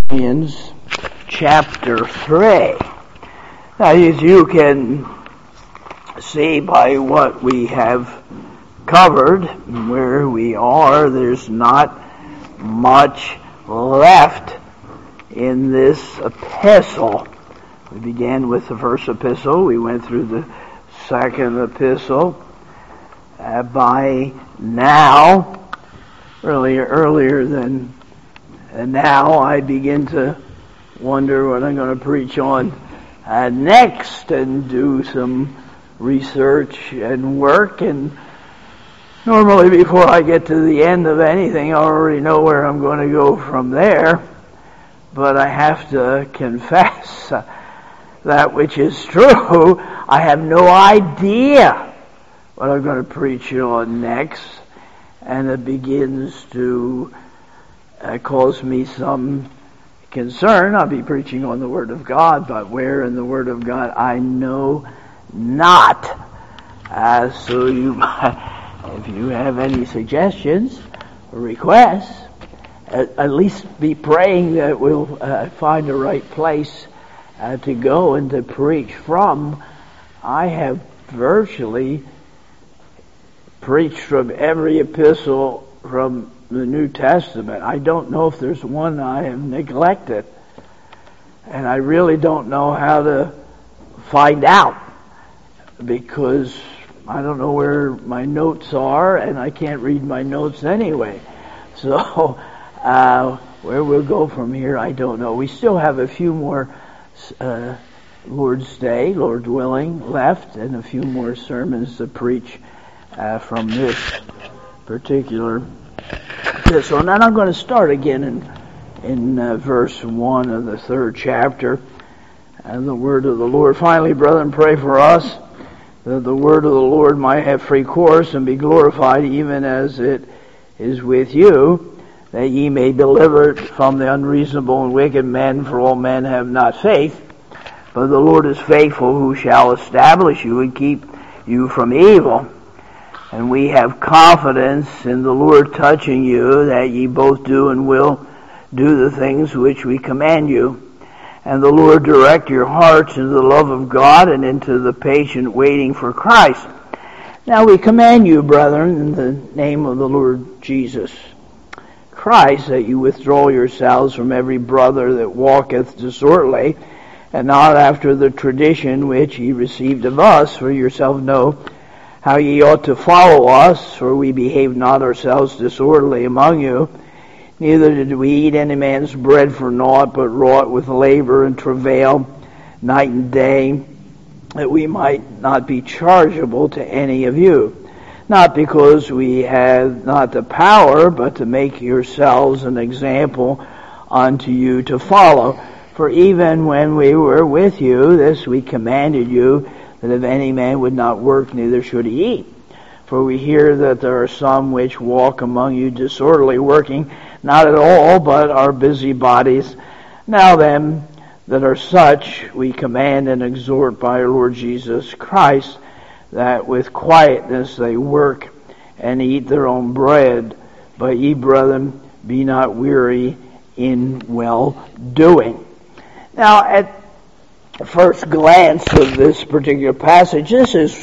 Corinthians chapter 3. Now, as you can see by what we have covered, where we are, there's not much left in this epistle. We began with the first epistle. We went through the second epistle. By now, earlier than now, I begin to wonder what I'm going to preach on next, and do some research and work. And normally before I get to the end of anything, I already know where I'm going to go from there. But I have to confess that which is true. I have no idea what I'm going to preach on next, and it begins to cause me some concern. I'll be preaching on the Word of God, but where in the Word of God I know not. So if you have any suggestions or requests, at least be praying that we'll find the right place to go and to preach from. I have virtually preached from every epistle from the New Testament. I don't know if there's one I have neglected, and I really don't know how to find out, because I don't know where my notes are, and I can't read my notes anyway. So where we'll go from here, I don't know. We still have a few more Lord's Day, Lord willing, left, and a few more sermons to preach from this particular epistle. And then I'm going to start again in verse 1 of the 3rd chapter, and the word of the Lord. Finally, brethren, pray for us, that the word of the Lord might have free course and be glorified, even as it is with you, that ye may be delivered from the unreasonable and wicked men, for all men have not faith. But the Lord is faithful, who shall establish you and keep you from evil. And we have confidence in the Lord touching you, that ye both do and will do the things which we command you. And the Lord direct your hearts into the love of God and into the patient waiting for Christ. Now we command you, brethren, in the name of the Lord Jesus Christ, that you withdraw yourselves from every brother that walketh disorderly, and not after the tradition which ye received of us, for yourself know how ye ought to follow us, for we behaved not ourselves disorderly among you, neither did we eat any man's bread for naught, but wrought with labor and travail night and day, that we might not be chargeable to any of you, not because we have not the power, but to make yourselves an example unto you to follow. For even when we were with you, this we commanded you, that if any man would not work, neither should he eat. For we hear that there are some which walk among you disorderly, working not at all, but are busybodies. Now them that are such we command and exhort by our Lord Jesus Christ, that with quietness they work and eat their own bread. But ye, brethren, be not weary in well-doing. Now, at first glance of this particular passage, this is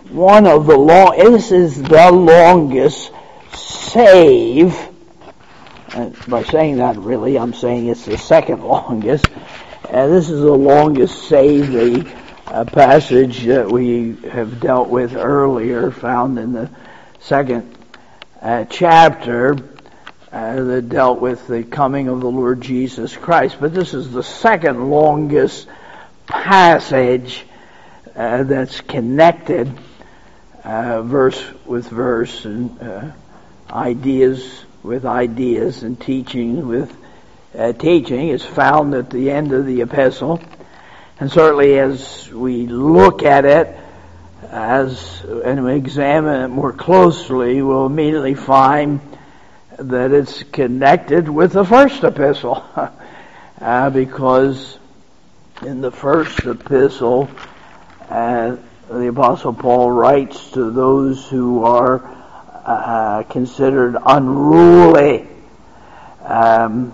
the longest save. By saying that, really, I'm saying it's the second longest. This is the longest save, the passage that we have dealt with earlier, found in the 2nd chapter, that dealt with the coming of the Lord Jesus Christ. But this is the second longest passage that's connected verse with verse, and ideas with ideas, and teaching with teaching, is found at the end of the epistle. And certainly as we look at it and we examine it more closely, we'll immediately find that it's connected with the first epistle, because in the first epistle, the Apostle Paul writes to those who are considered unruly,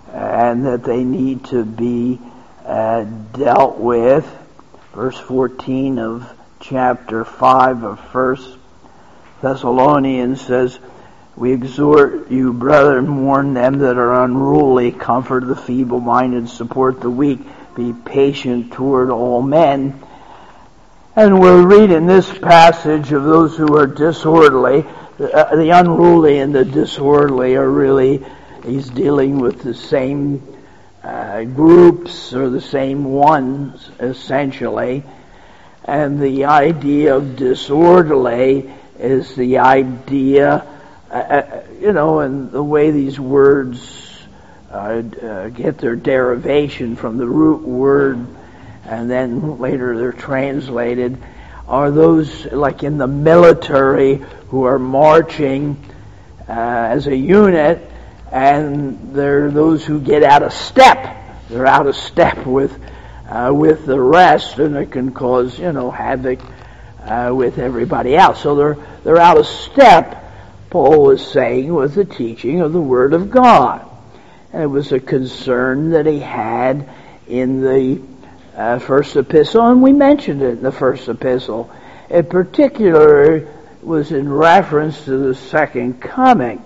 and that they need to be dealt with. Verse 14 of chapter 5 of 1 Thessalonians says, "We exhort you, brethren, warn them that are unruly, comfort the feeble-minded, support the weak, be patient toward all men." And we're reading this passage of those who are disorderly. The unruly and the disorderly are really, he's dealing with the same groups, or the same ones, essentially. And the idea of disorderly is the idea, and the way these words get their derivation from the root word, and then later they're translated, are those like in the military who are marching as a unit, and they're those who get out of step. They're out of step with the rest, and it can cause havoc with everybody else. So they're out of step, Paul was saying, with the teaching of the Word of God. And it was a concern that he had in the first epistle, and we mentioned it in the first epistle. In particular, was in reference to the second coming.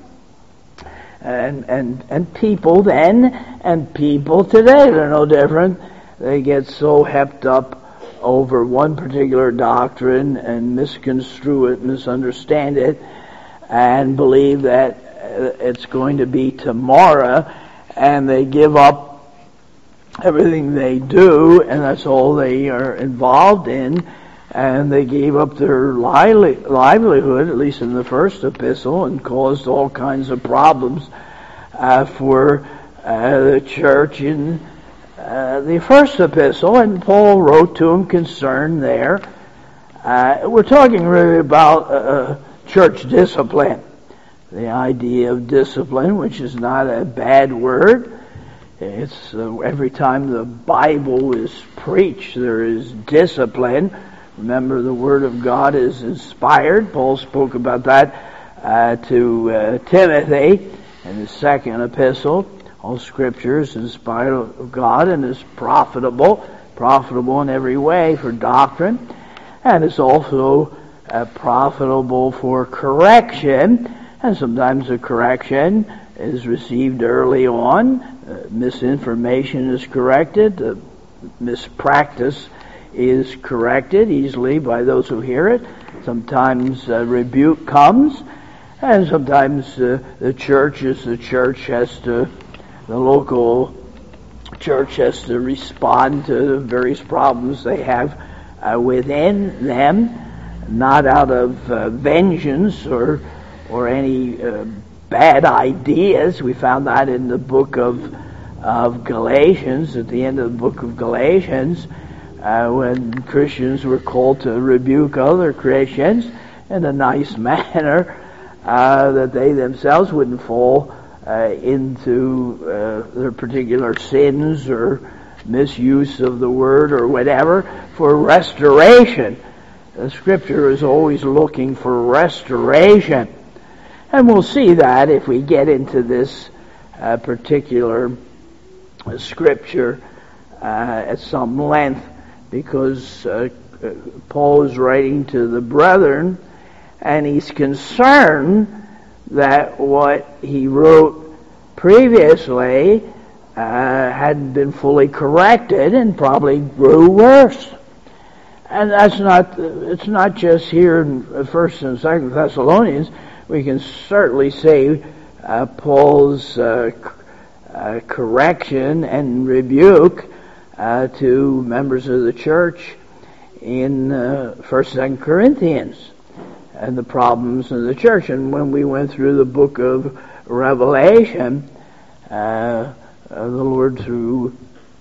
And people then and people today, they're no different. They get so hepped up over one particular doctrine and misconstrue it, misunderstand it, and believe that it's going to be tomorrow, and they give up everything they do, and that's all they are involved in, and they gave up their livelihood, at least in the first epistle, and caused all kinds of problems for the church in the first epistle. And Paul wrote to him concerned there. We're talking really about church discipline, the idea of discipline, which is not a bad word. It's every time the Bible is preached, there is discipline. Remember, the Word of God is inspired. Paul spoke about that to Timothy in his second epistle. All Scripture is inspired of God and is profitable in every way for doctrine, and it's also profitable for correction. And sometimes the correction is received early on. Misinformation is corrected. Mispractice is corrected easily by those who hear it. Sometimes rebuke comes, and sometimes the local church has to respond to the various problems they have within them, not out of vengeance or any bad ideas. We found that in the book of Galatians, at the end of the book of Galatians, when Christians were called to rebuke other Christians in a nice manner, that they themselves wouldn't fall into their particular sins or misuse of the word or whatever, for restoration. The Scripture is always looking for restoration. And we'll see that if we get into this particular Scripture at some length, because Paul is writing to the brethren, and he's concerned that what he wrote previously hadn't been fully corrected and probably grew worse. And it's not just here in 1st and 2nd Thessalonians. We can certainly say Paul's correction and rebuke to members of the church in 1st and 2nd Corinthians and the problems in the church. And when we went through the book of Revelation, the Lord, through,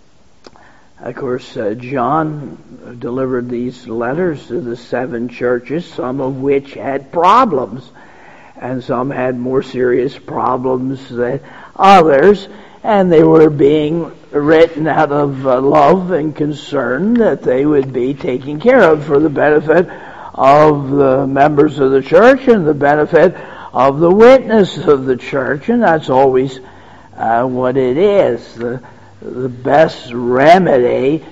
of course, John, delivered these letters to the 7 churches, some of which had problems, and some had more serious problems than others, and they were being written out of love and concern that they would be taken care of for the benefit of the members of the church and the benefit of the witness of the church. And that's always what it is. The best remedy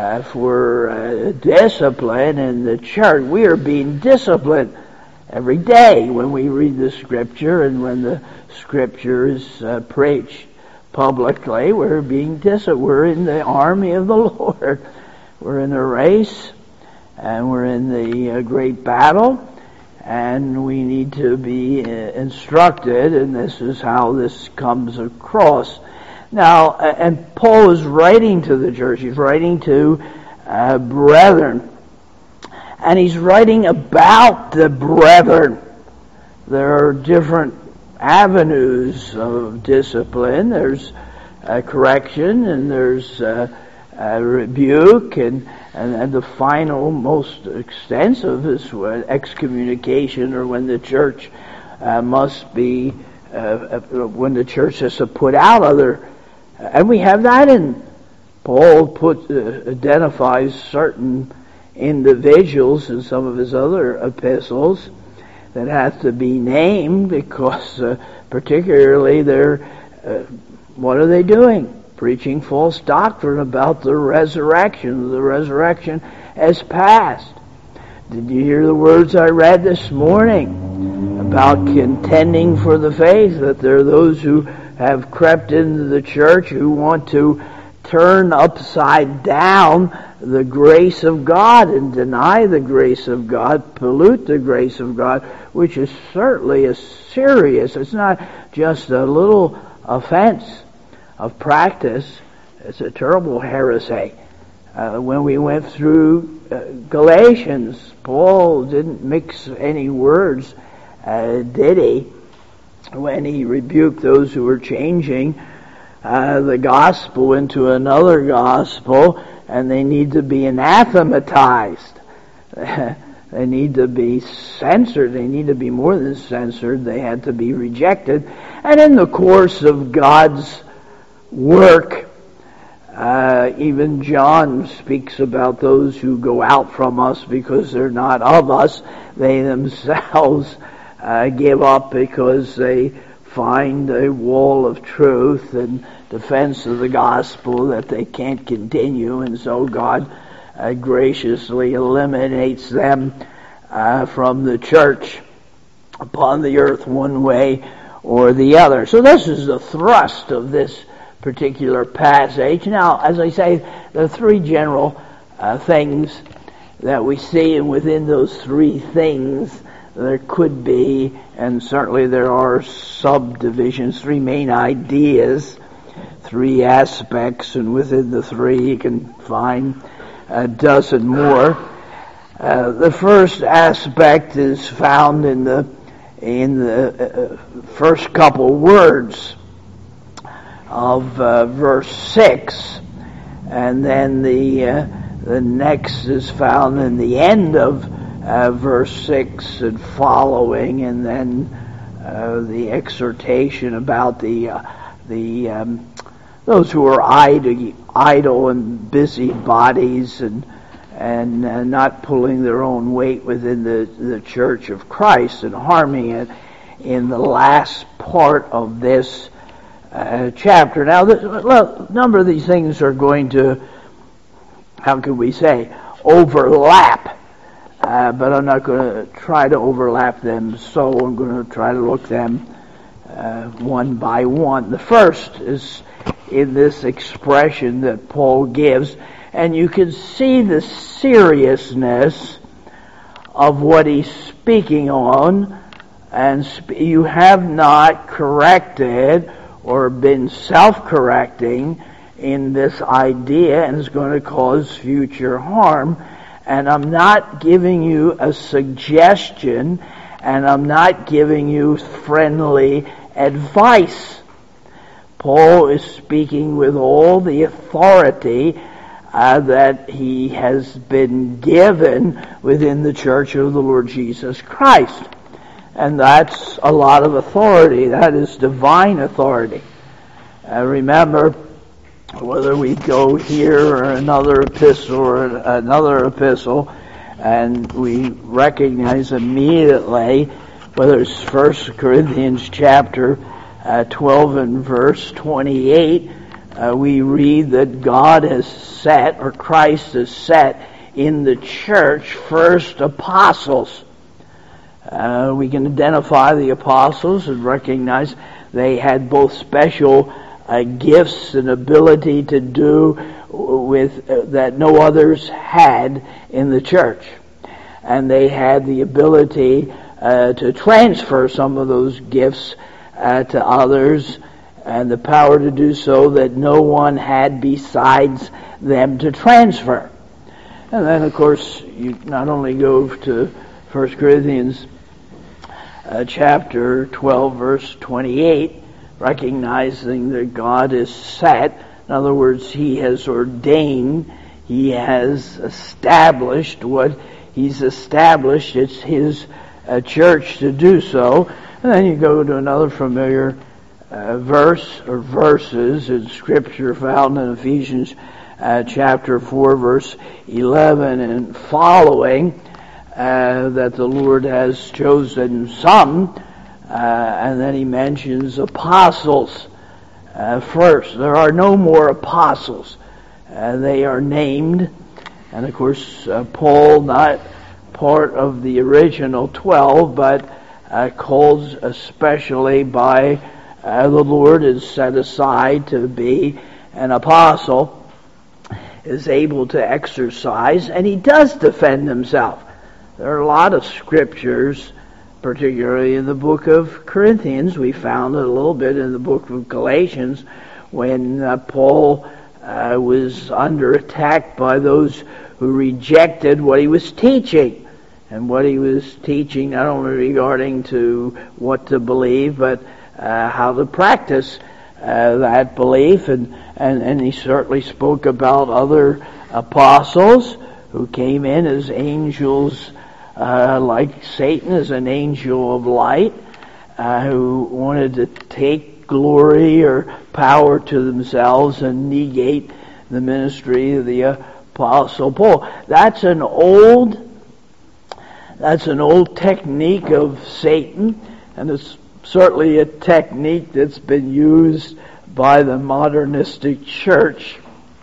for discipline in the church. We are being disciplined every day when we read the Scripture and when the Scripture is preached publicly. We're being disciplined. We're in the army of the Lord. We're in a race, and we're in the great battle, and we need to be instructed, and this is how this comes across. Now, and Paul is writing to the church. He's writing to brethren, and he's writing about the brethren. There are different avenues of discipline. There's correction, and there's rebuke, and the final, most extensive is excommunication, or when the church must be, when the church has to put out other, and we have that in Paul identifies certain individuals in some of his other epistles that have to be named because particularly they're, what are they doing? Preaching false doctrine about the resurrection. The resurrection has passed. Did you hear the words I read this morning about contending for the faith? That there are those who have crept into the church who want to turn upside down the grace of God and deny the grace of God, pollute the grace of God, which is certainly a serious, it's not just a little offense of practice, it's a terrible heresy. When we went through Galatians, Paul didn't mix any words, did he? When he rebuked those who were changing the gospel into another gospel, and they need to be anathematized. They need to be censored. They need to be more than censored. They had to be rejected. And in the course of God's work, even John speaks about those who go out from us because they're not of us. They themselves give up because they find a wall of truth and defense of the gospel that they can't continue, and so God graciously eliminates them from the church upon the earth one way or the other. So this is the thrust of this particular passage. Now, as I say, there are three general things that we see, and within those three things there could be, and certainly there are subdivisions, three main ideas, three aspects, and within the three you can find a dozen more. The first aspect is found in the first couple words of verse 6, and then the next is found in the end of verse 6 and following, and then the exhortation about those who are idle and busy bodies and not pulling their own weight within the church of Christ and harming it in the last part of this chapter. Now, a number of these things are going to, how can we say, overlap. But I'm not going to try to overlap them, so I'm going to try to look them one by one. The first is in this expression that Paul gives, and you can see the seriousness of what he's speaking on, and you have not corrected or been self-correcting in this idea, and it's going to cause future harm. And I'm not giving you a suggestion, and I'm not giving you friendly advice. Paul is speaking with all the authority that he has been given within the church of the Lord Jesus Christ. And that's a lot of authority. That is divine authority. Remember, whether we go here or another epistle, and we recognize immediately, whether it's 1 Corinthians chapter 12 and verse 28, we read that God has set, or Christ has set in the church first apostles. We can identify the apostles and recognize they had both special gifts and ability to do with that no others had in the church. And they had the ability to transfer some of those gifts to others, and the power to do so that no one had besides them to transfer. And then, of course, you not only go to 1 Corinthians chapter 12, verse 28, recognizing that God is set. In other words, He has ordained, He has established what He's established. It's His church to do so. And then you go to another familiar verse or verses in Scripture found in Ephesians chapter 4, verse 11 and following, that the Lord has chosen some, and then He mentions apostles first. There are no more apostles. They are named, and of course Paul, not part of the original 12, but called especially by the Lord, is set aside to be an apostle, is able to exercise, and he does defend himself. There are a lot of scriptures, particularly in the book of Corinthians. We found it a little bit in the book of Galatians when Paul was under attack by those who rejected what he was teaching. And what he was teaching, not only regarding to what to believe, but how to practice that belief. And he certainly spoke about other apostles who came in as angels, like Satan is an angel of light, who wanted to take glory or power to themselves and negate the ministry of the Apostle Paul. That's an old technique of Satan, and it's certainly a technique that's been used by the modernistic church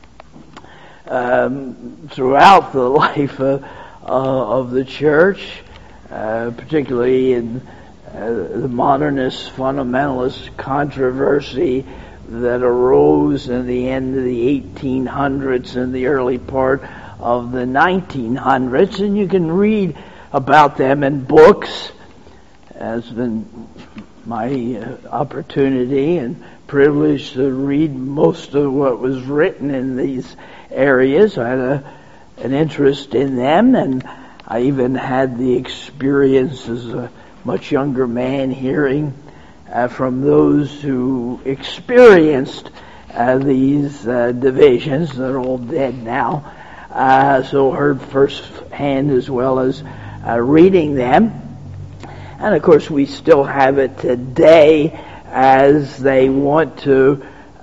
throughout the life of the church, particularly in the modernist fundamentalist controversy that arose in the end of the 1800s and the early part of the 1900s, and you can read about them in books. Has been my opportunity and privilege to read most of what was written in these areas. I had an interest in them, and I even had the experience as a much younger man hearing from those who experienced these divisions. They're all dead now. So heard firsthand as well as reading them. And of course we still have it today as they want to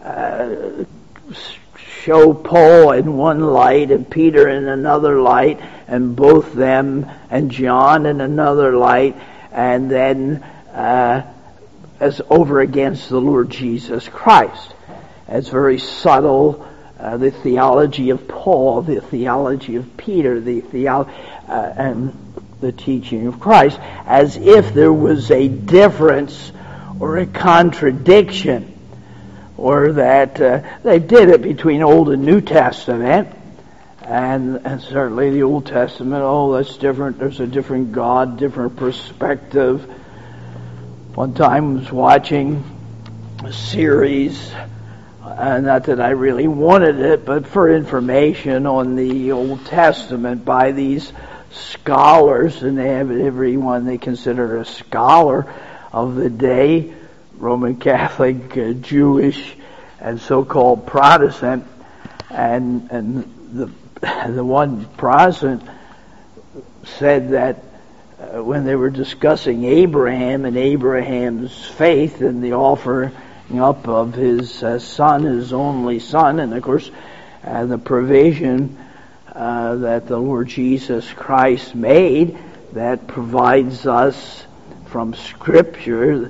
show Paul in one light and Peter in another light, and both them and John in another light, and then as over against the Lord Jesus Christ. It's very subtle. The theology of Paul, the theology of Peter, and the teaching of Christ, as if there was a difference or a contradiction, or that they did it between Old and New Testament, and certainly the Old Testament, that's different, there's a different God, different perspective. One time I was watching a series, not that I really wanted it, but for information on the Old Testament by these scholars, and they have everyone they consider a scholar of the day, Roman Catholic, Jewish, and so-called Protestant, and the one Protestant said that when they were discussing Abraham and Abraham's faith and the offering up of his son, his only son, and of course the provision that the Lord Jesus Christ made that provides us from Scripture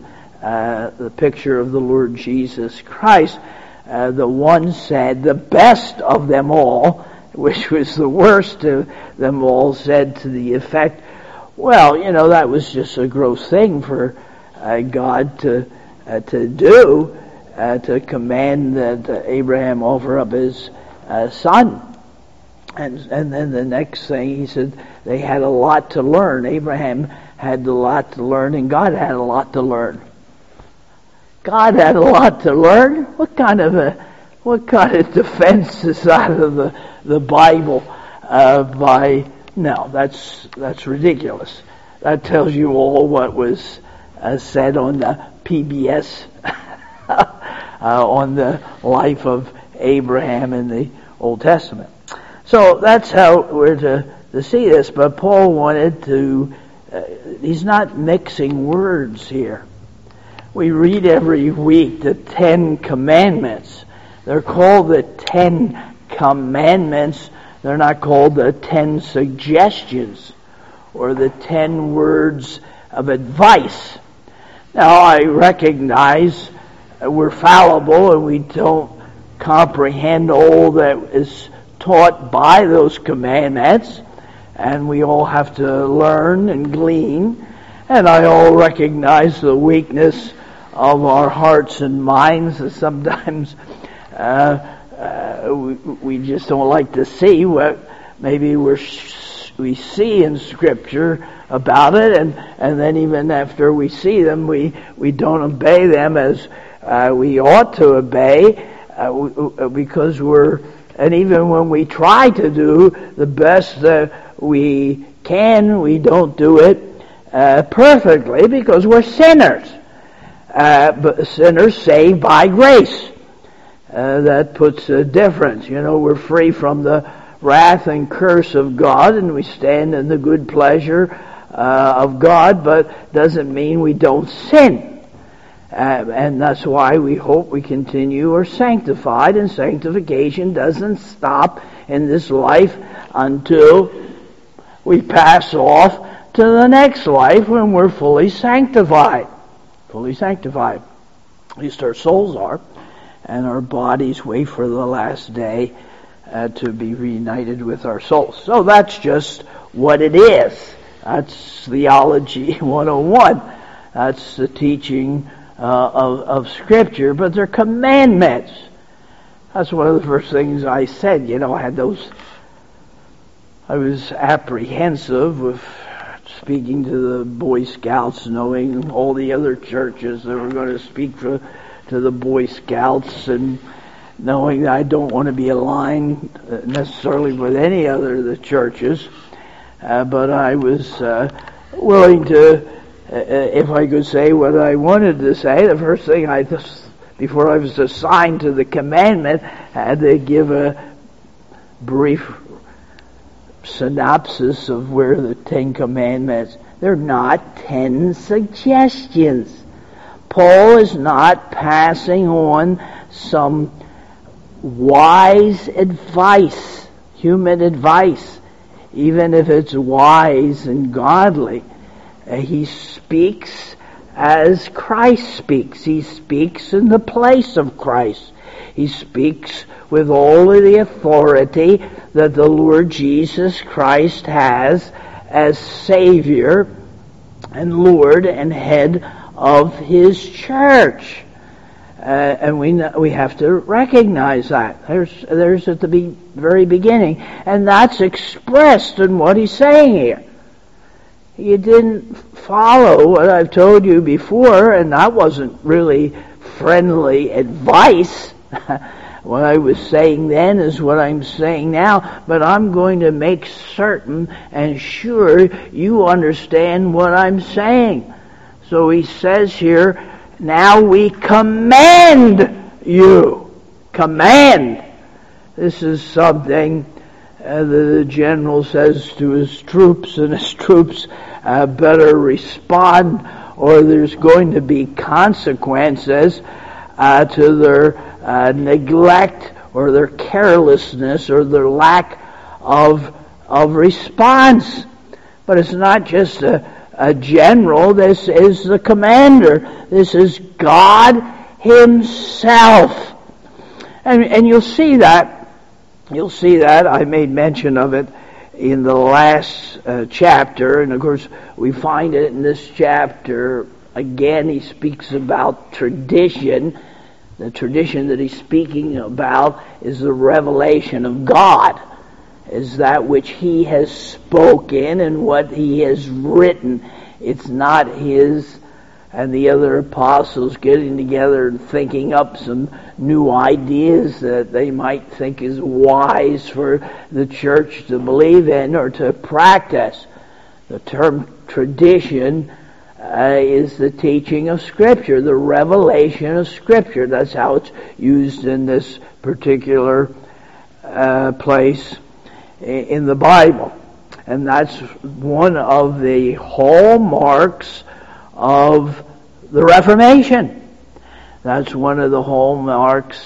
the picture of the Lord Jesus Christ. The one said, the best of them all, which was the worst of them all, said to the effect, well, that was just a gross thing for God to do, to command that Abraham offer up his son. And then the next thing, he said, they had a lot to learn. Abraham had a lot to learn, and God had a lot to learn. God had a lot to learn? What kind of defense is that of the Bible? No, that's ridiculous. That tells you all what was said on the PBS on the life of Abraham in the Old Testament. So that's how we're to see this. But Paul wanted to. He's not mixing words here. We read every week the 10 Commandments. They're called the 10 Commandments. They're not called the 10 Suggestions or the 10 Words of Advice. Now, I recognize we're fallible and we don't comprehend all that is taught by those commandments, and we all have to learn and glean. And I all recognize the weakness of our hearts and minds, and sometimes we just don't like to see what maybe we see in Scripture about it, and then even after we see them, we don't obey them as we ought to obey, because and even when we try to do the best that we can, we don't do it perfectly, because we're sinners. But sinners saved by grace. That puts a difference. We're free from the wrath and curse of God, and we stand in the good pleasure of God, but doesn't mean we don't sin. And that's why we hope we continue are sanctified, and sanctification doesn't stop in this life until we pass off to the next life when we're fully sanctified. Fully sanctified. At least our souls are, and our bodies wait for the last day to be reunited with our souls. So that's just what it is. That's Theology 101. That's the teaching of Scripture, but they're commandments. That's one of the first things I said. I was apprehensive with speaking to the Boy Scouts, knowing all the other churches that were going to speak to the Boy Scouts, and knowing that I don't want to be aligned necessarily with any other of the churches, but I was willing to, if I could say what I wanted to say. The first thing before I was assigned to the commandment, I had to give a brief synopsis of where the 10 Commandments. They're not 10 suggestions. Paul is not passing on some wise advice, human advice, even if it's wise and godly. He speaks as Christ speaks. He speaks in the place of Christ. He speaks with all of the authority that the Lord Jesus Christ has as Savior and Lord and head of His church. And we have to recognize that. There's at the very beginning. And that's expressed in what he's saying here. You didn't follow what I've told you before, and that wasn't really friendly advice. What I was saying then is what I'm saying now, but I'm going to make certain and sure you understand what I'm saying. So he says here, now we command you. Command. This is something the general says to his troops, and his troops better respond, or there's going to be consequences to their neglect or their carelessness or their lack of response. But it's not just a a general. This is the commander. This is God Himself. And you'll see that. You'll see that. I made mention of it in the last chapter. And of course, we find it in this chapter. Again, he speaks about tradition. The tradition that he's speaking about is the revelation of God, is that which He has spoken and what He has written. It's not his and the other apostles getting together and thinking up some new ideas that they might think is wise for the church to believe in or to practice. The term tradition is the teaching of Scripture, the revelation of Scripture. That's how it's used in this particular place in the Bible. And that's one of the hallmarks of the Reformation. That's one of the hallmarks,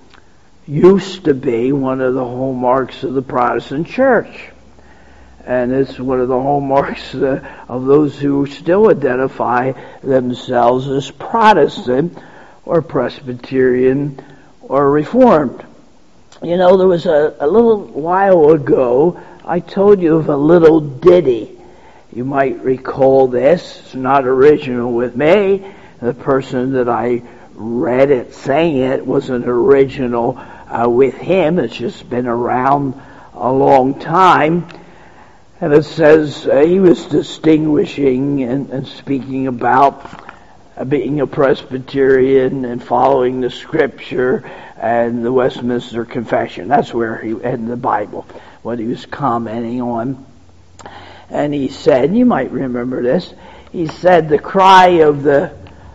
used to be one of the hallmarks of the Protestant Church. And it's one of the hallmarks of those who still identify themselves as Protestant or Presbyterian or Reformed. You know, there was a little while ago, I told you of a little ditty. You might recall this. It's not original with me. The person that I read it, sang it, wasn't original with him. It's just been around a long time. And it says he was distinguishing and speaking about being a Presbyterian and following the Scripture and the Westminster Confession. That's where he, in the Bible, what he was commenting on. And he said, you might remember this, he said the cry of the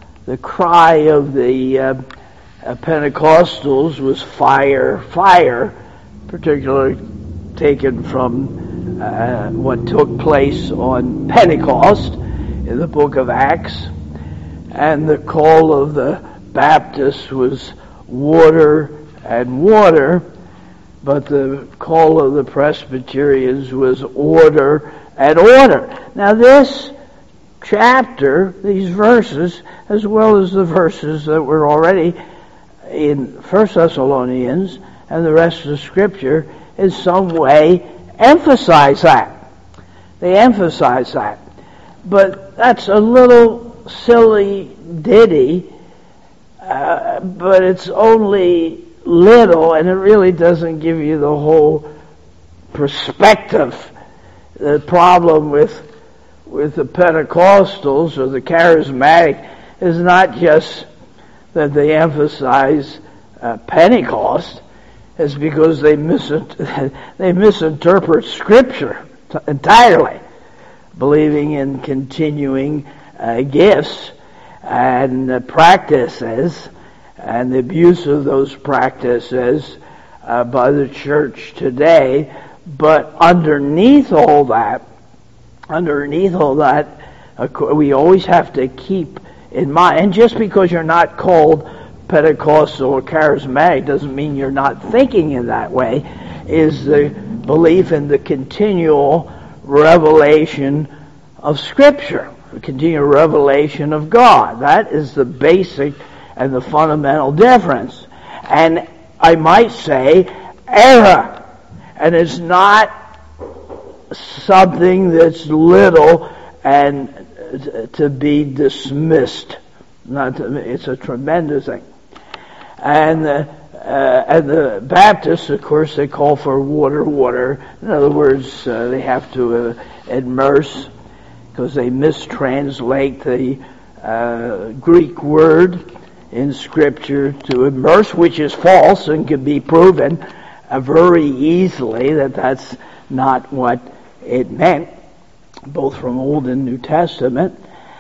Pentecostals was fire, fire, particularly taken from what took place on Pentecost in the book of Acts. And the call of the Baptists was water and water, but the call of the Presbyterians was order and order. Now this chapter, these verses, as well as the verses that were already in 1 Thessalonians and the rest of the Scripture, in some way emphasize that. They emphasize that. But that's a little silly ditty, but it's only little, and it really doesn't give you the whole perspective. The problem with the Pentecostals or the charismatic is not just that they emphasize Pentecost, it's because they misinterpret Scripture entirely, believing in continuing gifts and practices and the abuse of those practices by the church today. But underneath all that, we always have to keep in mind, and just because you're not called Pentecostal or charismatic doesn't mean you're not thinking in that way, is the belief in the continual revelation of Scripture, the continual revelation of God. That is the basic and the fundamental difference. And I might say error. And it's not something that's little and to be dismissed. It's a tremendous thing. And the Baptists, of course, they call for water, water. In other words, they have to immerse, because they mistranslate the Greek word in Scripture to immerse, which is false and can be proven very easily that that's not what it meant, both from Old and New Testament.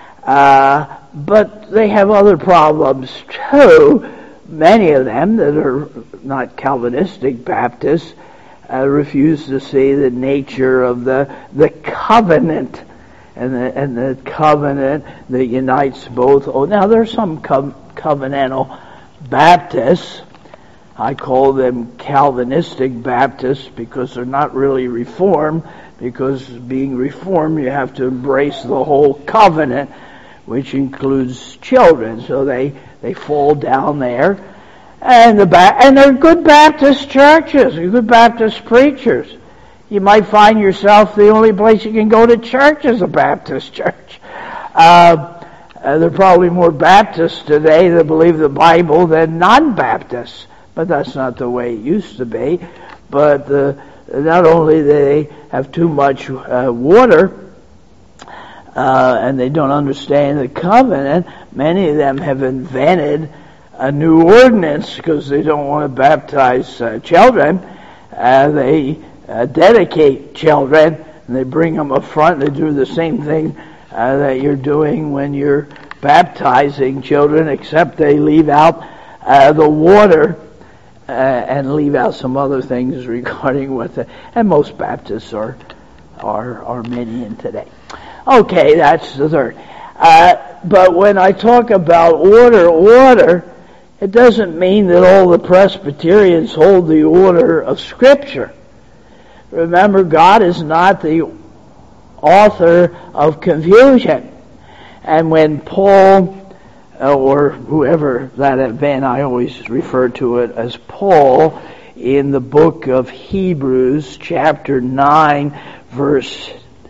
But they have other problems too. Many of them that are not Calvinistic Baptists refuse to see the nature of the covenant and the covenant that unites both. Oh, now there's some covenantal Baptists I call them Calvinistic Baptists because they're not really Reformed, because being Reformed you have to embrace the whole covenant, which includes children. So they fall down there. And they're good Baptist churches, good Baptist preachers. You might find yourself the only place you can go to church is a Baptist church. There are probably more Baptists today that believe the Bible than non-Baptists, but that's not the way it used to be. But not only do they have too much water, and they don't understand the covenant, many of them have invented a new ordinance because they don't want to baptize children. They dedicate children, and they bring them up front. They do the same thing that you're doing when you're baptizing children, except they leave out the water and leave out some other things regarding and most Baptists are Arminian today. Okay, that's the third. But when I talk about order, it doesn't mean that all the Presbyterians hold the order of Scripture. Remember, God is not the author of confusion. And when Paul, or whoever that had been, I always refer to it as Paul, in the book of Hebrews, chapter 9, verse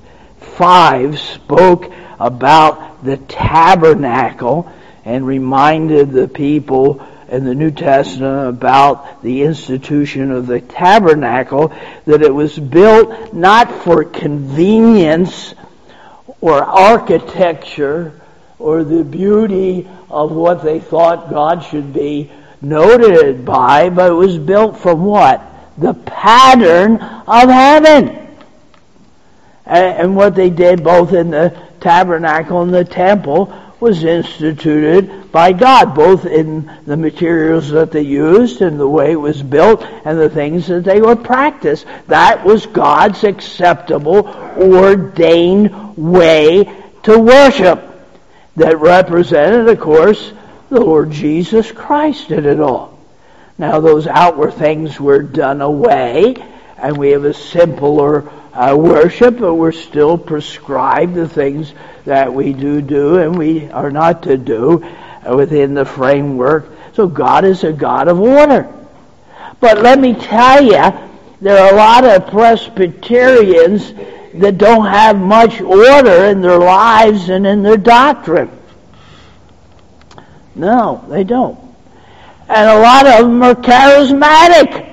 5, spoke about the tabernacle and reminded the people in the New Testament about the institution of the tabernacle, that it was built not for convenience or architecture or the beauty of what they thought God should be noted by, but it was built from what? The pattern of heaven. And what they did both in the tabernacle and the temple was instituted by God, both in the materials that they used and the way it was built and the things that they would practice. That was God's acceptable, ordained way to worship that represented, of course, the Lord Jesus Christ in it all. Now, those outward things were done away, and we have a simpler worship, but we're still prescribed the things that we do and we are not to do within the framework. So God is a God of order. But let me tell you, there are a lot of Presbyterians that don't have much order in their lives and in their doctrine. No, they don't. And a lot of them are charismatic.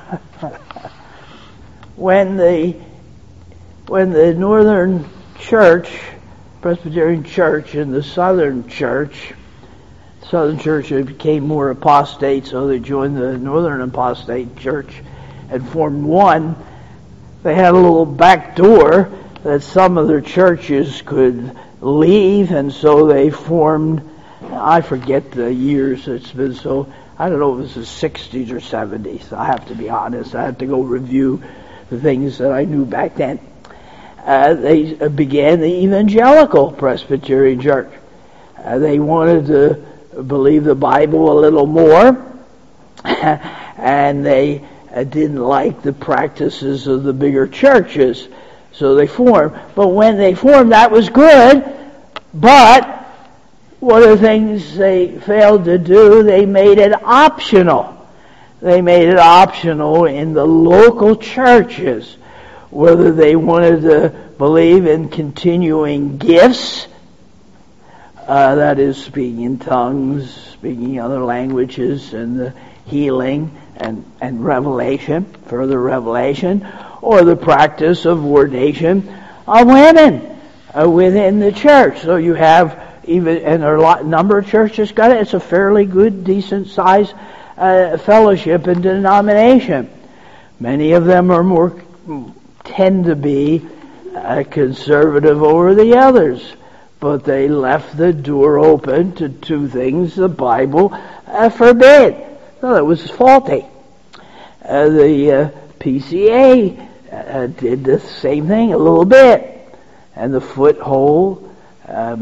When the Northern Church, Presbyterian Church, and the Southern Church became more apostate, so they joined the Northern Apostate Church and formed one. They had a little back door that some of their churches could leave, and so they formed, I forget the years it's been, so I don't know if it was the 60s or 70s. I have to be honest. I have to go review the things that I knew back then. They began the Evangelical Presbyterian Church. They wanted to believe the Bible a little more, and they didn't like the practices of the bigger churches, so they formed. But when they formed, that was good, but one of the things they failed to do, they made it optional. They made it optional in the local churches whether they wanted to believe in continuing gifts, that is, speaking in tongues, speaking other languages, and the healing and revelation, further revelation, or the practice of ordination of women within the church. So you have even, and there are a number of churches got it. It's a fairly good, decent size fellowship and denomination. Many of them are tend to be conservative over the others, but they left the door open to two things the Bible forbid. So that was faulty. The PCA did the same thing a little bit, and the Foothold,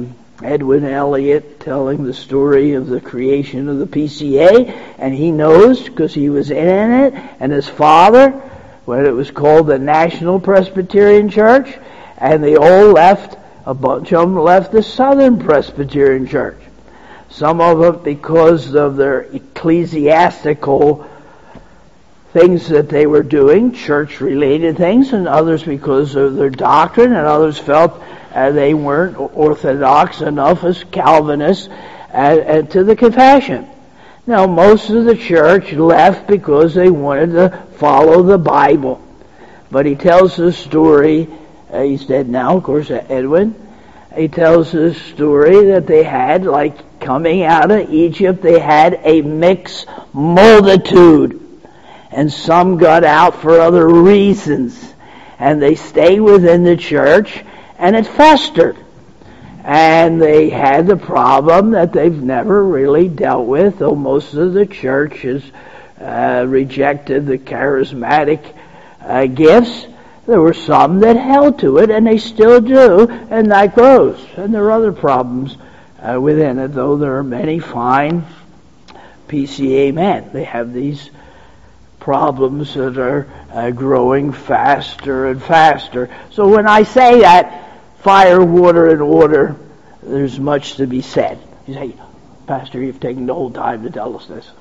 Edwin Elliot telling the story of the creation of the PCA, and he knows because he was in it, and his father, when it was called the National Presbyterian Church, and they all left, a bunch of them left the Southern Presbyterian Church. Some of them because of their ecclesiastical things that they were doing, church-related things, and others because of their doctrine, and others felt they weren't orthodox enough as Calvinists to the confession. Now, most of the church left because they wanted to follow the Bible. But he tells the story, he's dead now, of course, Edwin. He tells the story that they had, like coming out of Egypt, they had a mixed multitude. And some got out for other reasons. And they stayed within the church, and it festered. And they had the problem that they've never really dealt with, though most of the church has rejected the charismatic gifts. There were some that held to it, and they still do, and that grows. And there are other problems within it, though there are many fine PCA men. They have these problems that are growing faster and faster. So when I say that, fire, water, and order, there's much to be said. You say, Pastor, you've taken the whole time to tell us this.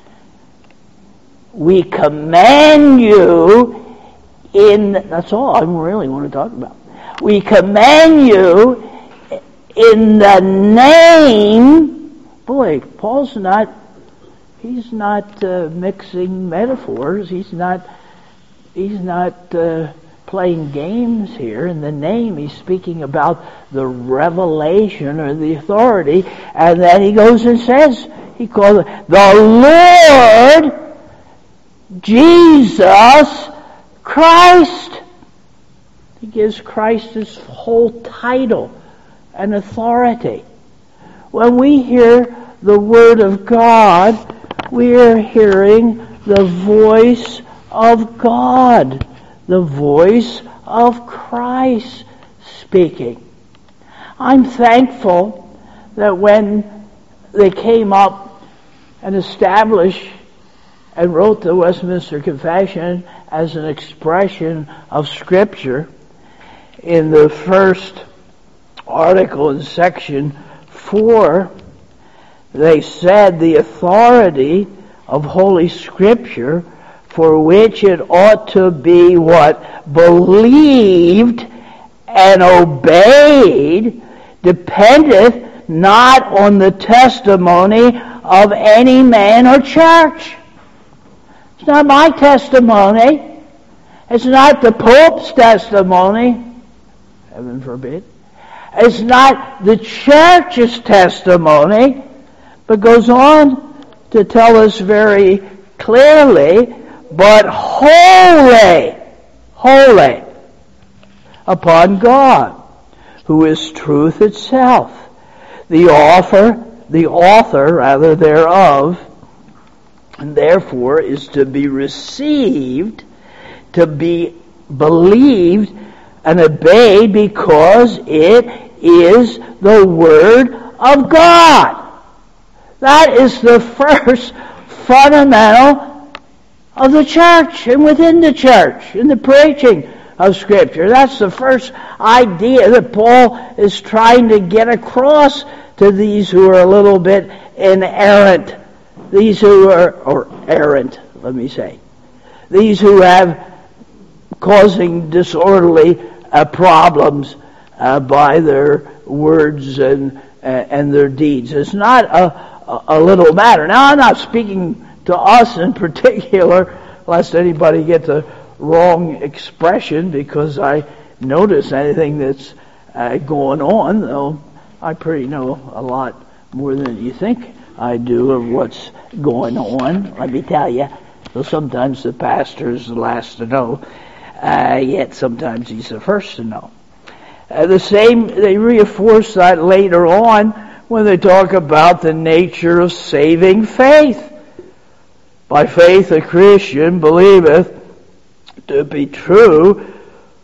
We command you that's all I really want to talk about. We command you in the name, boy, Paul's not, he's not mixing metaphors. He's not playing games here. In the name, he's speaking about the revelation or the authority, and then he goes and says, he calls it the Lord Jesus Christ. He gives Christ his whole title and authority. When we hear the Word of God, we are hearing the voice of God, the voice of Christ speaking. I'm thankful that when they came up and established and wrote the Westminster Confession as an expression of Scripture, in the first article in section 4, they said the authority of Holy Scripture, for which it ought to be what? Believed and obeyed, dependeth not on the testimony of any man or church. It's not my testimony. It's not the Pope's testimony. Heaven forbid. It's not the church's testimony, but goes on to tell us very clearly, but wholly upon God, who is truth itself, the author thereof, and therefore is to be received, to be believed and obeyed, because it is the Word of God. That is the first fundamental of the church and within the church, in the preaching of Scripture. That's the first idea that Paul is trying to get across to these who are a little bit inerrant. These who are, or errant, let me say. These who have causing disorderly problems by their words and their deeds. It's not a little matter. Now, I'm not speaking to us in particular, lest anybody get the wrong expression, because I notice anything that's going on, though I pretty know a lot more than you think I do of what's going on, let me tell you. So sometimes the pastor is the last to know, yet sometimes he's the first to know. The same, they reinforce that later on when they talk about the nature of saving faith. By faith a Christian believeth to be true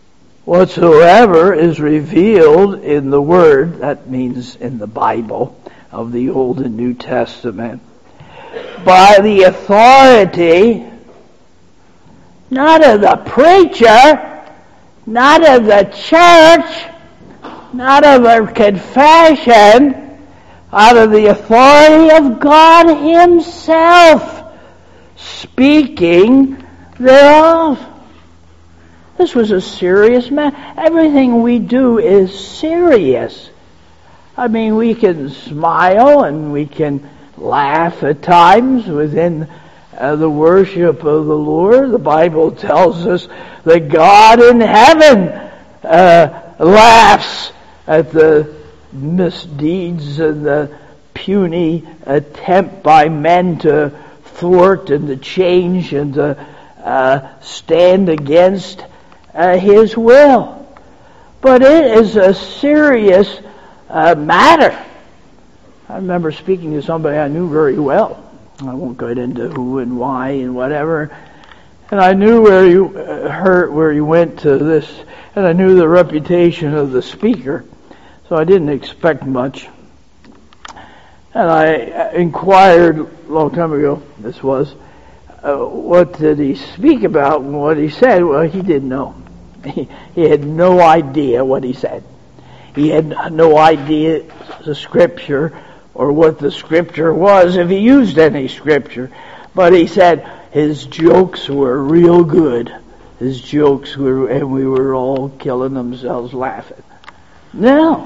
whatsoever is revealed in the Word, that means in the Bible of the Old and New Testament, by the authority not of the preacher, not of the church, not of a confession, out of the authority of God Himself, speaking thereof. This was a serious matter. Everything we do is serious. I mean, we can smile and we can laugh at times within the worship of the Lord. The Bible tells us that God in heaven laughs at the misdeeds and the puny attempt by men to thwart and to change and to stand against His will. But it is a serious matter. I remember speaking to somebody I knew very well. I won't go into who and why and whatever. And I knew where he went to this, and I knew the reputation of the speaker, so I didn't expect much. And I inquired a long time ago, this was, what did he speak about and what he said? Well, he didn't know. He had no idea what he said. He had no idea the Scripture or what the Scripture was, if he used any Scripture. But he said his jokes were real good. His jokes were, and we were all killing themselves laughing. No.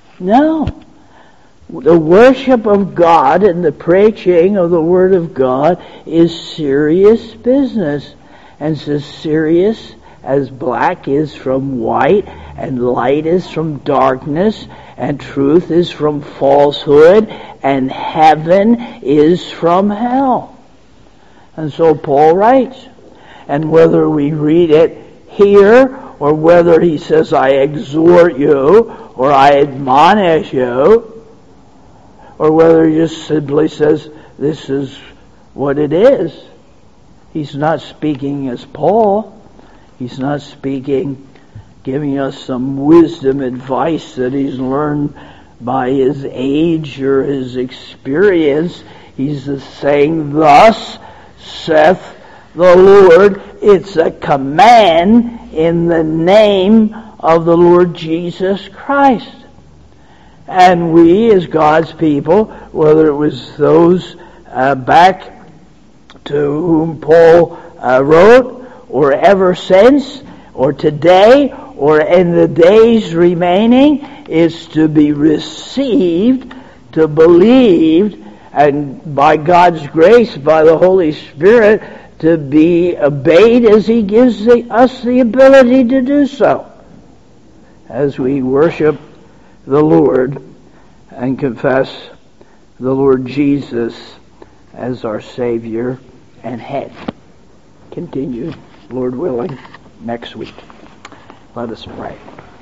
The worship of God and the preaching of the Word of God is serious business. And it's as serious as black is from white, and light is from darkness, and truth is from falsehood, and heaven is from hell. And so Paul writes, and whether we read it here, or whether he says, I exhort you, or I admonish you, or whether he just simply says, this is what it is, he's not speaking as Paul. He's not speaking, giving us some wisdom advice that he's learned by his age or his experience. He's saying, thus saith the Lord. It's a command in the name of the Lord Jesus Christ. And we, as God's people, whether it was those back to whom Paul wrote, or ever since, or today, or in the days remaining, is to be received, to believe, and by God's grace, by the Holy Spirit, to be obeyed as He gives us the ability to do so, as we worship the Lord and confess the Lord Jesus as our Savior and Head. Continue, Lord willing, next week. Let us pray.